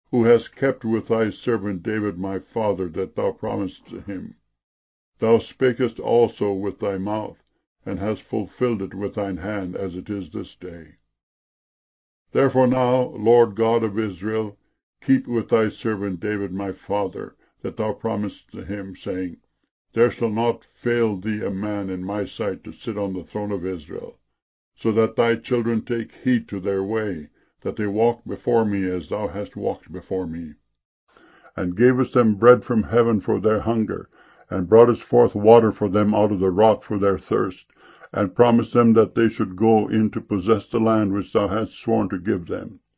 who hast kept with thy servant David my father that thou promisedst to him. Thou spakest also with thy mouth, and hast fulfilled it with thine hand, as it is this day. Therefore now, Lord God of Israel, keep with thy servant David my father, that thou promisedst to him, saying, There shall not fail thee a man in my sight to sit on the throne of Israel, so that thy children take heed to their way, that they walk before me as thou hast walked before me. And gavest them bread from heaven for their hunger, and broughtest forth water for them out of the rock for their thirst, and promised them that they should go in to possess the land which thou hadst sworn to give them.